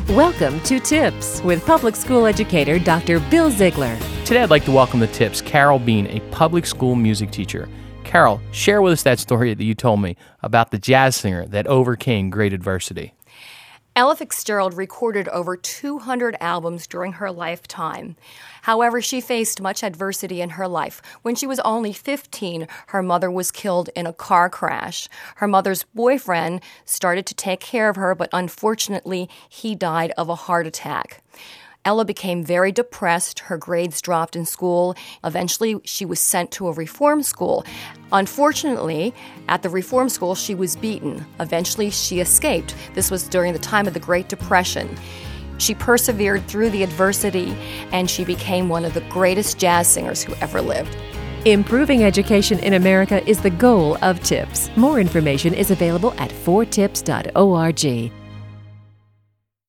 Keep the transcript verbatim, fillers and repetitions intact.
Welcome to Tips with public school educator Doctor Bill Ziegler. Today I'd like to welcome to Tips Carol Bean, a public school music teacher. Carol, share with us that story that you told me about the jazz singer that overcame great adversity. Ella Fitzgerald recorded over two hundred albums during her lifetime. However, she faced much adversity in her life. When she was only fifteen, her mother was killed in a car crash. Her mother's boyfriend started to take care of her, but unfortunately, he died of a heart attack. Ella became very depressed. Her grades dropped in school. Eventually, she was sent to a reform school. Unfortunately, at the reform school, she was beaten. Eventually, she escaped. This was during the time of the Great Depression. She persevered through the adversity, and she became one of the greatest jazz singers who ever lived. Improving education in America is the goal of Tips. More information is available at four tips dot org.